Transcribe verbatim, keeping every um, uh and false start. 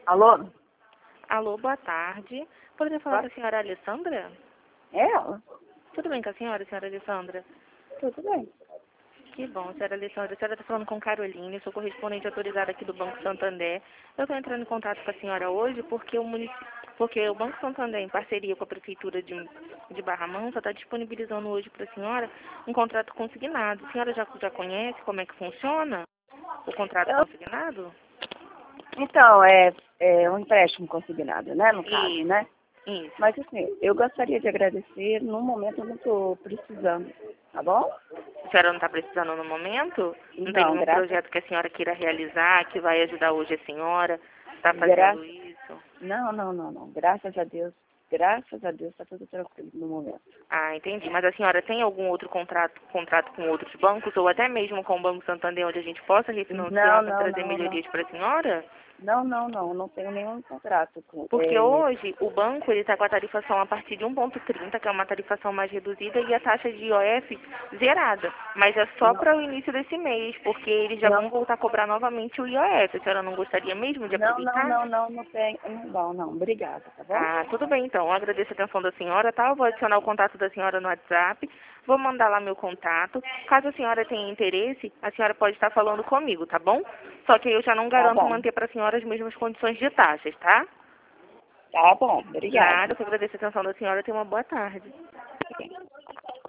Alô? Alô, boa tarde. Poderia falar com a senhora Alessandra? É ela? Tudo bem com a senhora, senhora Alessandra? Tudo bem. Que bom, senhora Alessandra. A senhora está falando com Caroline, sou correspondente autorizada aqui do Banco Santander. Eu estou entrando em contato com a senhora hoje porque o, munic... porque o Banco Santander, em parceria com a Prefeitura de, de Barra Mansa, está disponibilizando hoje para a senhora um contrato consignado. A senhora já, já conhece como é que funciona o contrato Eu, consignado? então, é, é um empréstimo consignado, né, no caso, Isso, né? isso. Mas, assim, eu gostaria de agradecer. No momento eu não estou precisando, tá bom? A senhora não está precisando no momento? Não tem Não, nenhum graças, projeto que a senhora queira realizar, que vai ajudar hoje a senhora? Está fazendo graças, isso? não, não, não, não. Graças a Deus, graças a Deus está tudo tranquilo no momento. Ah, entendi. Mas a senhora tem algum outro contrato, contrato com outros bancos, ou até mesmo com o Banco Santander, onde a gente possa Não, refinanciar para não, trazer não, não. melhorias para a senhora? Não, não, não, não tenho nenhum contrato com Porque é, hoje o banco ele está com a tarifação a partir de um ponto trinta, que é uma tarifação mais reduzida, e a taxa de I O F zerada. Mas é só não, para o início desse mês, porque eles já não, vão voltar a cobrar novamente o I O F. A senhora não gostaria mesmo de não, não, aproveitar? não, não, não tem, não, não, obrigada, tá bom? Ah, tudo bem então. Eu agradeço a atenção da senhora, tá? Eu vou adicionar o contato da senhora no WhatsApp. Vou mandar lá meu contato. Caso a senhora tenha interesse, a senhora pode estar falando comigo, tá bom? Só que eu já não Tá garanto bom, manter para a senhora as mesmas condições de taxas, tá? tá bom, obrigada. Nada, eu que agradeço a atenção da senhora. Tenha uma boa tarde.